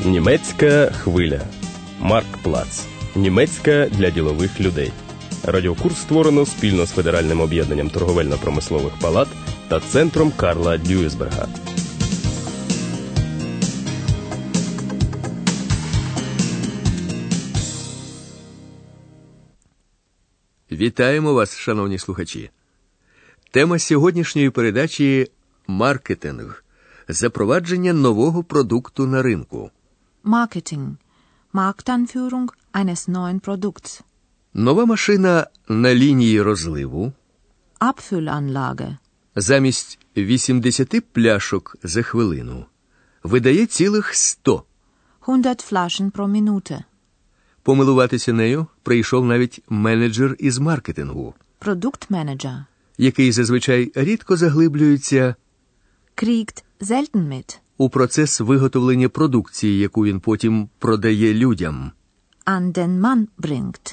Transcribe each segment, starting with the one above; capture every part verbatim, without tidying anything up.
Німецька хвиля. Марктплац. Німецька для ділових людей. Радіокурс створено спільно з Федеральним об'єднанням торговельно-промислових палат та Центром Карла Дюйсберга. Вітаємо вас, шановні слухачі. Тема сьогоднішньої передачі – маркетинг. Запровадження нового продукту на ринку. Marketing. Marktanführung eines neuen Produkts. Нова машина на лінії розливу Abfüllanlage. замість вісімдесят пляшок за хвилину видає цілих сто. hundert Flaschen pro Minute. Помилуватися нею прийшов навіть менеджер із маркетингу, Produktmanager. який зазвичай рідко заглиблюється Kriegt selten mit. у процес виготовлення продукції, яку він потім продає людям. An den Mann bringt.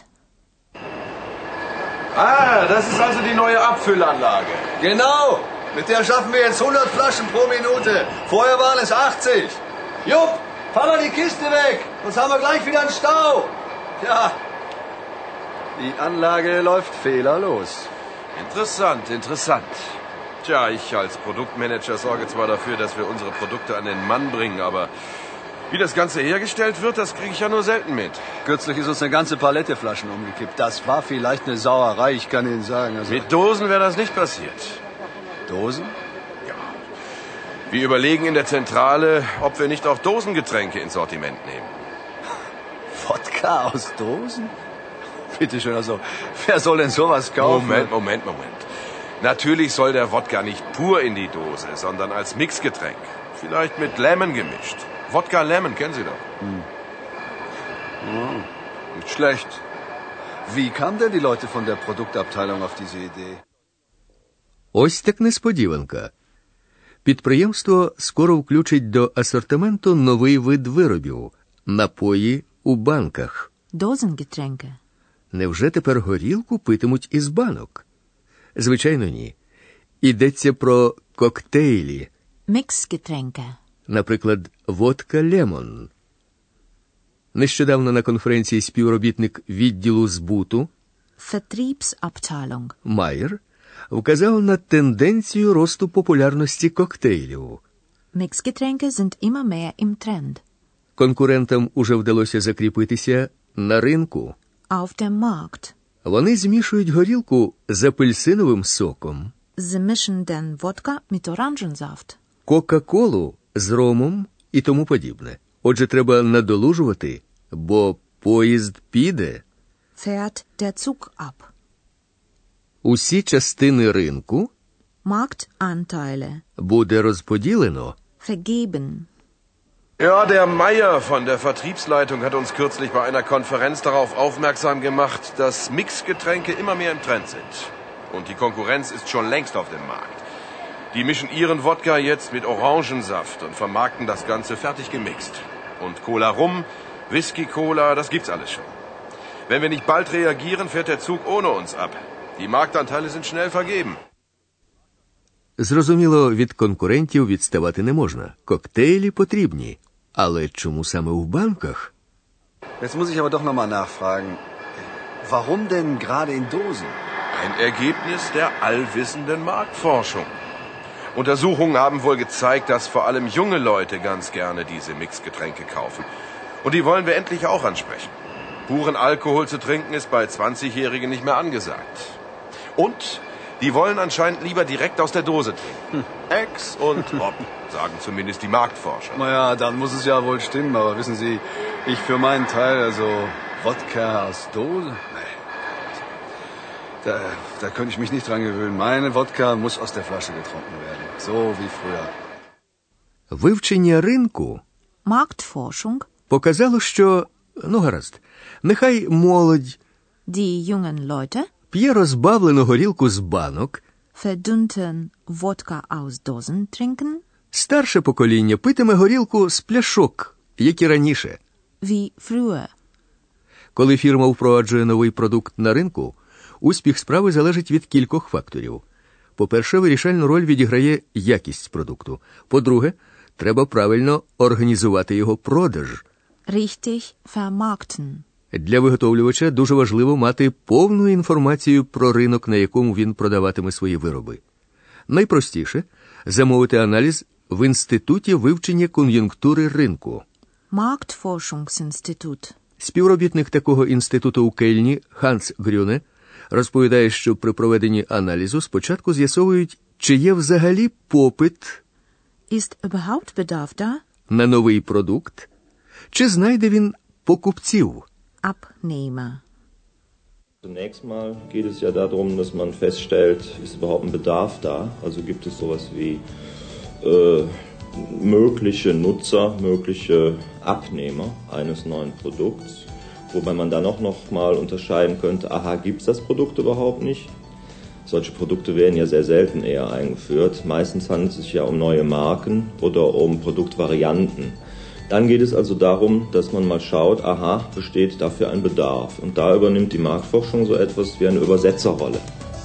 Ah, das ist also die neue Abfüllanlage. Genau, mit der schaffen wir jetzt hundert Flaschen pro Minute. Vorher waren es achtzig. Jupp, fahr mal die Kiste weg, sonst haben wir gleich wieder einen Stau. Ja, die Anlage läuft fehlerlos. Interessant, interessant. Tja, ich als Produktmanager sorge zwar dafür, dass wir unsere Produkte an den Mann bringen, aber wie das Ganze hergestellt wird, das kriege ich ja nur selten mit. Kürzlich ist uns eine ganze Palette Flaschen umgekippt. Das war vielleicht eine Sauerei, ich kann Ihnen sagen. Also Mit Dosen wäre das nicht passiert. Dosen? Ja. Wir überlegen in der Zentrale, ob wir nicht auch Dosengetränke ins Sortiment nehmen. Wodka aus Dosen? Bitte schön, also wer soll denn sowas kaufen? Moment, Moment, Moment. Natürlich soll der Wodka nicht pur in die Dose, sondern als Mixgetränk. Vielleicht mit Lemon gemischt. Wodka Lemon, kennen Sie doch. Hm. Ja, nicht schlecht. Wie kamen denn die Leute von der Produktabteilung auf diese Idee? Ось так несподіванка. Підприємство скоро включить до асортименту новий вид виробів – напої у банках. Dosengetränke. Невже тепер горілку питимуть із банок? Звичайно, ні. Йдеться про коктейлі. Mixgetränke. Наприклад, водка Лемон. Нещодавно на конференції співробітник відділу збуту Vertriebsabteilung Майер вказав на тенденцію росту популярності коктейлів. Mixgetränke sind immer mehr im Trend. Конкурентам уже вдалося закріпитися на ринку. Auf dem Markt. Вони змішують горілку з апельсиновим соком, Sie mischen den Wodka mit Orangensaft. кока-колу з ромом і тому подібне. Отже, треба надолужувати, бо поїзд піде. Fährt der Zug ab. Усі частини ринку Marktanteile. буде розподілено. Vergeben. Ja, der Meier von der Vertriebsleitung hat uns kürzlich bei einer Konferenz darauf aufmerksam gemacht, dass Mixgetränke immer mehr im Trend sind. Und die Konkurrenz ist schon längst auf dem Markt. Die mischen ihren Wodka jetzt mit Orangensaft und vermarkten das Ganze fertig gemixt. Und Cola Rum, Whisky Cola, das gibt's alles schon. Wenn wir nicht bald reagieren, fährt der Zug ohne uns ab. Die Marktanteile sind schnell vergeben. Зрозуміло, від конкурентів відставати не можна. Коктейлі потрібні. Але чому саме в банках? Jetzt muss ich aber doch nochmal nachfragen. Warum denn gerade in Dosen? Ein Ergebnis der allwissenden Marktforschung. Untersuchungen haben wohl gezeigt, dass vor allem junge Leute ganz gerne diese Mixgetränke kaufen. Und die wollen wir endlich auch ansprechen. Puren Alkohol zu trinken ist bei zwanzigjährigen nicht mehr angesagt. Und die wollen anscheinend lieber direkt aus der Dose trinken. Hm. Ex und Hop, sagen zumindest die Marktforscher. Naja, dann muss es ja wohl stimmen, aber wissen Sie, ich für meinen Teil, also Wodka aus Dose? Nee. Da, da könnte ich mich nicht dran gewöhnen. Meine Wodka muss aus der Flasche getrunken werden. So wie früher. Вивчення ринку Marktforschung. показало, що, ну гаразд, нехай молодь Die jungen Leute п'є розбавлену горілку з банок, verdünnten Wodka aus Dosen trinken, старше покоління питиме горілку з пляшок, як і раніше. wie früher. Коли фірма впроваджує новий продукт на ринку, успіх справи залежить від кількох факторів. По-перше, вирішальну роль відіграє якість продукту. По-друге, треба правильно організувати його продаж. Richtig vermarkten. Для виготовлювача дуже важливо мати повну інформацію про ринок, на якому він продаватиме свої вироби. Найпростіше – замовити аналіз в Інституті вивчення кон'юнктури ринку. Marktforschungsinstitut. Співробітник такого інституту у Кельні Ханс Грюне розповідає, що при проведенні аналізу спочатку з'ясовують, чи є взагалі попит Ist überhaupt Bedarf da? на новий продукт, чи знайде він покупців. Abnehmer. Zunächst mal geht es ja darum, dass man feststellt, ist überhaupt ein Bedarf da? Also gibt es sowas wie äh, mögliche Nutzer, mögliche Abnehmer eines neuen Produkts, wobei man dann auch noch mal unterscheiden könnte, aha, gibt es das Produkt überhaupt nicht? Solche Produkte werden ja sehr selten eher eingeführt. Meistens handelt es sich ja um neue Marken oder um Produktvarianten. Dann geht es also darum, dass man mal schaut, aha, besteht dafür ein Bedarf. Und da übernimmt die Marktforschung so etwas wie eine Übersetzerrolle.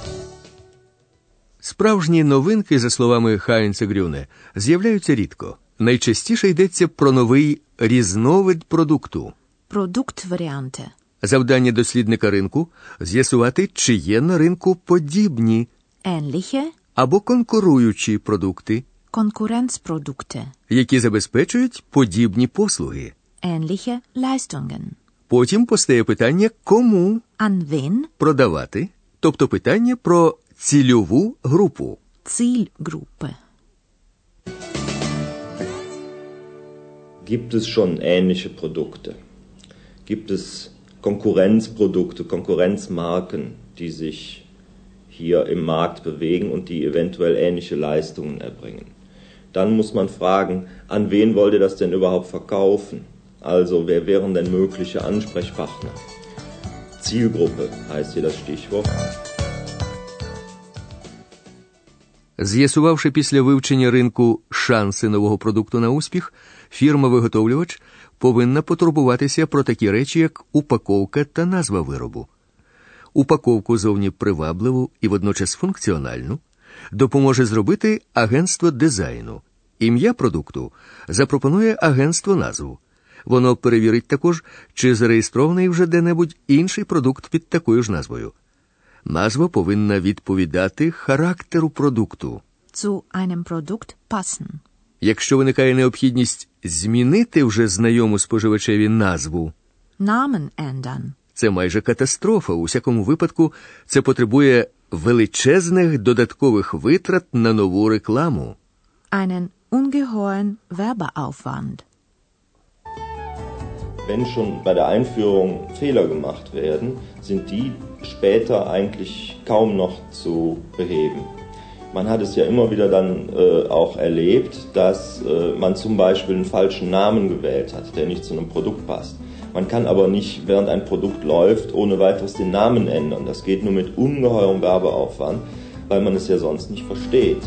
Справжні новинки, за словами Хайнца Грюне, з'являються рідко. Найчастіше йдеться про новий різновид продукту. Produktvariante. Завдання дослідника ринку – з'ясувати, чи є на ринку подібні Ähnliche або конкуруючі продукти, Konkurrenzprodukte. які забезпечують подібні послуги. Ähnliche Leistungen. Потім постає питання, кому An wen? продавати, тобто питання про цільову групу. Zielgruppe. Gibt es schon ähnliche Produkte? Gibt es Konkurrenzprodukte, Konkurrenzmarken, die sich hier im Markt bewegen und die eventuell ähnliche Leistungen erbringen? Dann muss man fragen, an wen wollt ihr das denn überhaupt verkaufen? Also, wer wären denn mögliche Ansprechpartner? Zielgruppe heißt hier das Stichwort. З'ясувавши після вивчення ринку шанси нового продукту на успіх, фірма-виготовлювач повинна потурбуватися про такі речі, як упаковка та назва виробу. Упаковку зовні привабливу і водночас функціональну допоможе зробити агентство дизайну. Ім'я продукту запропонує агентство назву. Воно перевірить також, чи зареєстрований вже де-небудь інший продукт під такою ж назвою. Назва повинна відповідати характеру продукту. Zu einem Produkt passen. Якщо виникає необхідність змінити вже знайому споживачеві назву, Namen ändern. це майже катастрофа. У всякому випадку це потребує величезних додаткових витрат на нову рекламу. Einen ungeheuren Werbeaufwand. Wenn schon bei der Einführung Fehler gemacht werden, sind die später eigentlich kaum noch zu beheben. Man hat es ja immer wieder dann äh, auch erlebt, dass äh, man zum Beispiel einen falschen Namen gewählt hat, der nicht zu einem Produkt passt. Man kann aber nicht, während ein Produkt läuft, ohne weiteres den Namen ändern. Das geht nur mit ungeheurem Werbeaufwand, weil man es ja sonst nicht versteht.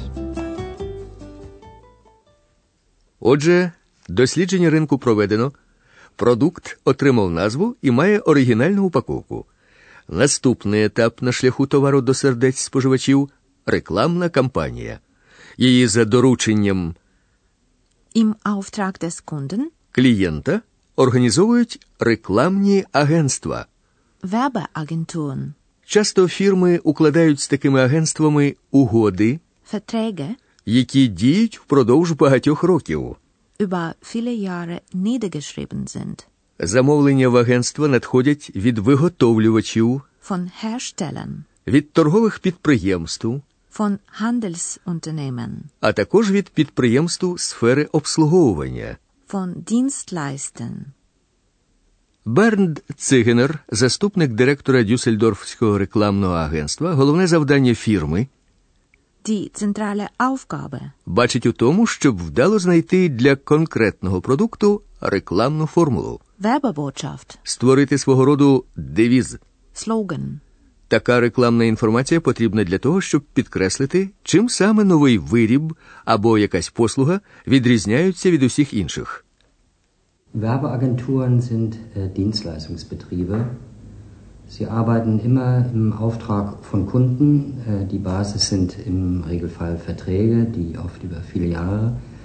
Отже, дослідження ринку проведено, продукт отримав назву і має оригінальну упаковку. Наступний етап на шляху товару до сердець споживачів – рекламна кампанія. Її за дорученням Im Auftrag des Kunden клієнта організовують рекламні агентства. Werbeagenturen. Часто фірми укладають з такими агентствами угоди, Verträge які діють впродовж багатьох років. über viele Jahre niedergeschrieben sind. Замовлення в агентства надходять від виготовлювачів, Von Herstellern. від торгових підприємств, Von Handelsunternehmen. а також від підприємств сфери обслуговування. Von Dienstleistern. Бернд Цигенер, заступник директора Дюссельдорфського рекламного агентства, головне завдання фірми Die zentrale Aufgabe бачить у тому, щоб вдало знайти для конкретного продукту рекламну формулу. Werbebotschaft. Створити свого роду девіз. Slogan. Така рекламна інформація потрібна для того, щоб підкреслити, чим саме новий виріб або якась послуга відрізняються від усіх інших. Werbeagenturen sind äh, Dienstleistungsbetriebe. Sie arbeiten immer im Auftrag von Kunden. Äh, die Basis sind im Regelfall Verträge, die oft über viele Jahre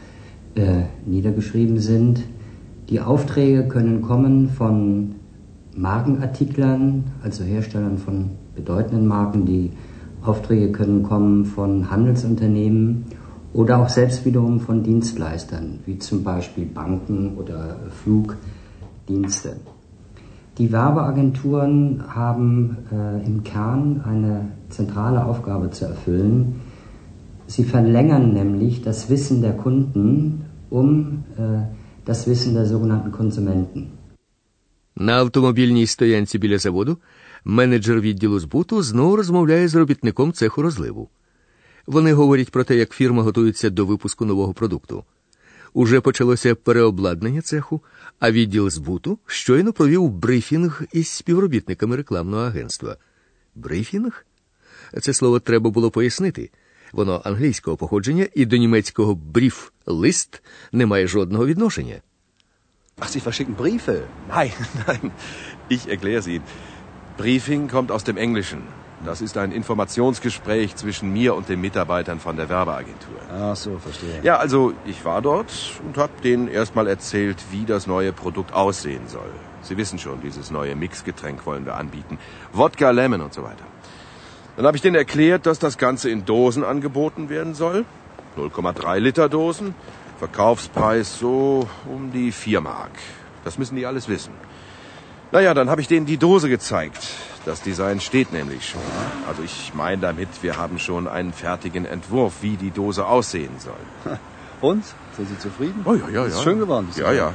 äh, niedergeschrieben sind. Die Aufträge können kommen von Markenartiklern, also Herstellern von bedeutenden Marken. Die Aufträge können kommen von Handelsunternehmen oder auch selbst wiederum von Dienstleistern, wie zum Beispiel Banken oder Flugdienste. Die Werbeagenturen haben äh, im Kern eine zentrale Aufgabe zu erfüllen. Sie verlängern nämlich das Wissen der Kunden um äh, das Wissen der sogenannten Konsumenten. На автомобільній стоянці біля заводу менеджер відділу збуту знову розмовляє з робітником цеху розливу. Вони говорять про те, як фірма готується до випуску нового продукту. Уже почалося переобладнання цеху, а відділ збуту щойно провів брифінг із співробітниками рекламного агентства. Брифінг? Це слово треба було пояснити. Воно англійського походження і до німецького «бріф» – «лист» не має жодного відношення. Ach, Sie verschicken Briefe? Nein, nein, ich erkläre es Ihnen. Briefing kommt aus dem Englischen. Das ist ein Informationsgespräch zwischen mir und den Mitarbeitern von der Werbeagentur. Ach so, verstehe. Ja, also ich war dort und habe denen erstmal erzählt, wie das neue Produkt aussehen soll. Sie wissen schon, dieses neue Mixgetränk wollen wir anbieten. Wodka, Lemon und so weiter. Dann habe ich denen erklärt, dass das Ganze in Dosen angeboten werden soll. null Komma drei Liter Dosen. Verkaufspreis so um die vier Mark. Das müssen die alles wissen. Naja, dann habe ich denen die Dose gezeigt. Das Design steht nämlich schon. Also ich meine damit, wir haben schon einen fertigen Entwurf, wie die Dose aussehen soll. Und? Sind Sie zufrieden? Oh ja, ja, ja. Ist schön geworden. Ja, ja.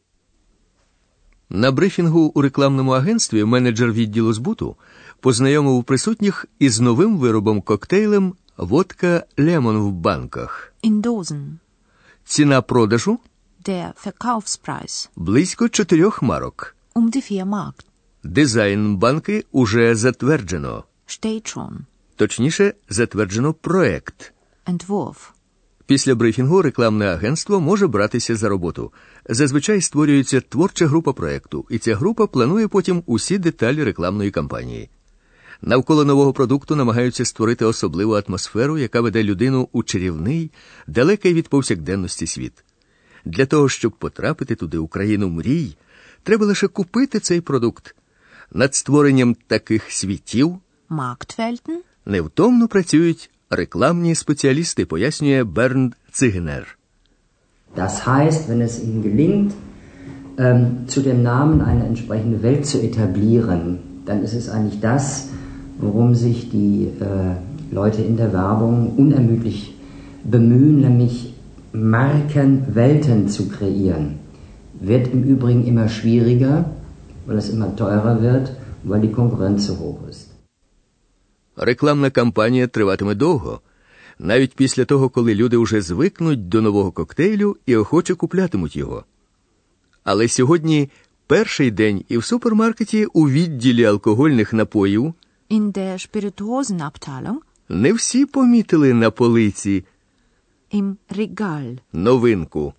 На брифінгу у рекламному агентстві менеджер відділу збуту познайомив присутніх із новим виробом-коктейлем «Водка Лемон» в банках. In Dosen. Ціна продажу Der Verkaufspreis. близько чотирьох марок. Um die vier Mark. Дизайн банки уже затверджено. Steht schon. Точніше, затверджено проект. Entwurf. Після брифінгу рекламне агентство може братися за роботу. Зазвичай створюється творча група проекту, і ця група планує потім усі деталі рекламної кампанії. Навколо нового продукту намагаються створити особливу атмосферу, яка веде людину у чарівний, далекий від повсякденності світ. Для того, щоб потрапити туди, у країну мрій, треба лише купити цей продукт. Над створенням таких світів Marktwelten? невтомно працюють рекламні спеціалісти, пояснює Бернд Цигнер. Das heißt, wenn es Ihnen gelingt, ähm, zu dem Namen eine entsprechende Welt zu etablieren, dann ist es eigentlich das, worum sich die äh, Leute in der Werbung unermüdlich bemühen, nämlich Markenwelten zu kreieren. Wird im Übrigen immer schwieriger, weil es immer teurer wird, weil die Konkurrenz so hoch ist. Рекламна кампанія триватиме довго, навіть після того, коли люди вже звикнуть до нового коктейлю і охоче куплятимуть його. Але сьогодні перший день і в супермаркеті у відділі алкогольних напоїв In der Spirituosenabteilung? не всі помітили на полиці Im Regal. новинку.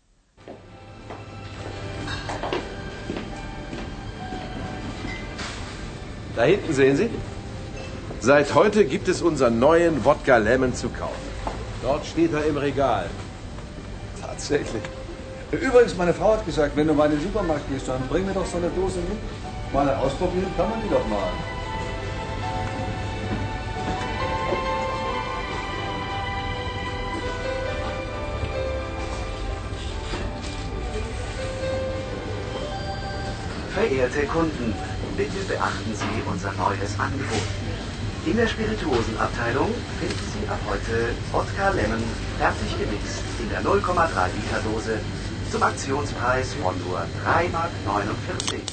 Da hinten sehen Sie. Seit heute gibt es unseren neuen Wodka Lemon zu kaufen. Dort steht er im Regal. Tatsächlich. Übrigens, meine Frau hat gesagt, wenn du mal in den Supermarkt gehst, dann bring mir doch so eine Dose mit. Mal ausprobieren kann man die doch mal. Verehrte Kunden, bitte beachten Sie unser neues Angebot. In der Spirituosenabteilung finden Sie ab heute Wodka Lemon fertig gemixt in der null Komma drei Liter Dose zum Aktionspreis von nur drei Mark neunundvierzig.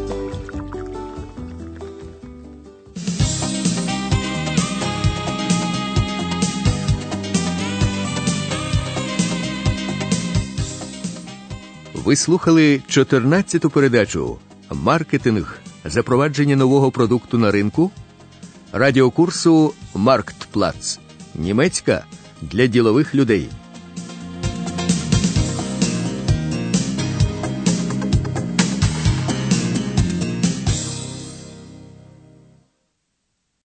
Ви слухали чотирнадцяту передачу «Маркетинг. Запровадження нового продукту на ринку» радіокурсу «Марктплац. Німецька для ділових людей».